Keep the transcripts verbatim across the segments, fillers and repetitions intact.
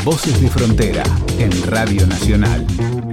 Voces de Frontera, en Radio Nacional.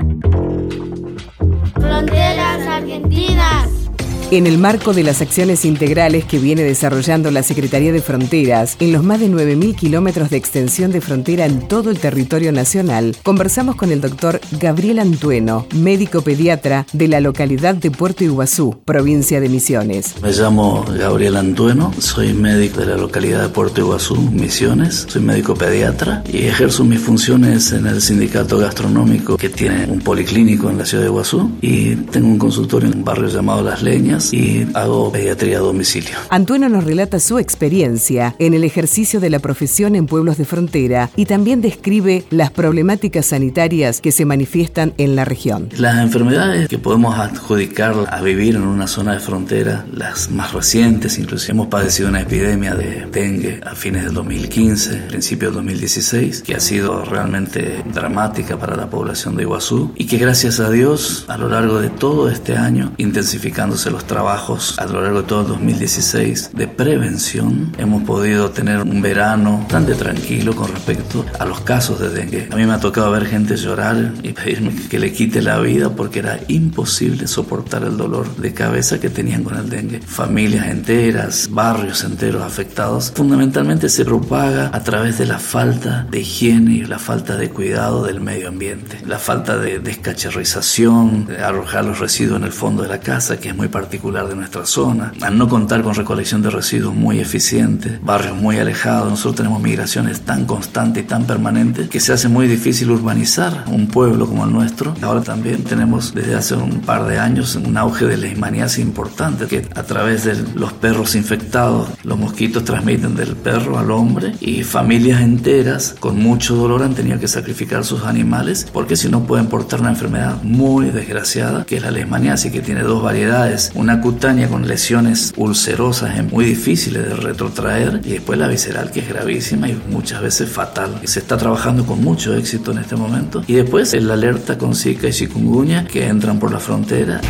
Fronteras Argentinas. En el marco de las acciones integrales que viene desarrollando la Secretaría de Fronteras en los más de nueve mil kilómetros de extensión de frontera en todo el territorio nacional, conversamos con el doctor Gabriel Antueno, médico pediatra de la localidad de Puerto Iguazú, provincia de Misiones. Me llamo Gabriel Antueno, soy médico de la localidad de Puerto Iguazú, Misiones, soy médico pediatra y ejerzo mis funciones en el sindicato gastronómico que tiene un policlínico en la ciudad de Iguazú y tengo un consultorio en un barrio llamado Las Leñas y hago pediatría a domicilio. Antueno nos relata su experiencia en el ejercicio de la profesión en pueblos de frontera y también describe las problemáticas sanitarias que se manifiestan en la región. Las enfermedades que podemos adjudicar a vivir en una zona de frontera, las más recientes, inclusive hemos padecido una epidemia de dengue a fines del dos mil quince, principios del dos mil dieciséis, que ha sido realmente dramática para la población de Iguazú y que gracias a Dios a lo largo de todo este año, intensificándose los trabajos a lo largo de todo el dos mil dieciséis de prevención, hemos podido tener un verano bastante tranquilo con respecto a los casos de dengue. A mí me ha tocado ver gente llorar y pedirme que le quite la vida porque era imposible soportar el dolor de cabeza que tenían con el dengue. Familias enteras, barrios enteros afectados. Fundamentalmente se propaga a través de la falta de higiene y la falta de cuidado del medio ambiente, la falta de descacharrización, de arrojar los residuos en el fondo de la casa, que es muy particular de nuestra zona, al no contar con recolección de residuos muy eficiente, barrios muy alejados. Nosotros tenemos migraciones tan constantes y tan permanentes que se hace muy difícil urbanizar un pueblo como el nuestro. Ahora también tenemos desde hace un par de años un auge de leishmaniasis importante, que a través de los perros infectados, los mosquitos transmiten del perro al hombre y familias enteras con mucho dolor han tenido que sacrificar sus animales porque si no pueden portar una enfermedad muy desgraciada que es la leishmaniasis, que tiene dos variedades. Una cutánea con lesiones ulcerosas muy difíciles de retrotraer y después la visceral, que es gravísima y muchas veces fatal. Se está trabajando con mucho éxito en este momento. Y después el alerta con Zika y chikungunya que entran por la frontera.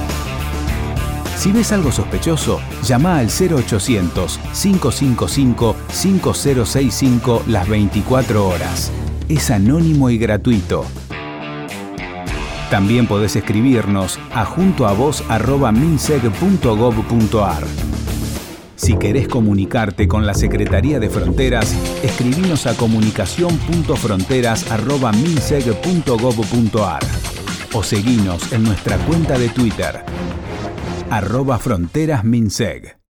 Si ves algo sospechoso, llama al cero ochocientos, cinco cinco cinco, cinco cero seis cinco las veinticuatro horas. Es anónimo y gratuito. También podés escribirnos a juntoavoz arroba minseg punto gob punto ar. Si querés comunicarte con la Secretaría de Fronteras, escribinos a comunicación punto fronteras arroba minseg punto gob punto ar o seguinos en nuestra cuenta de Twitter, arroba fronterasminseg.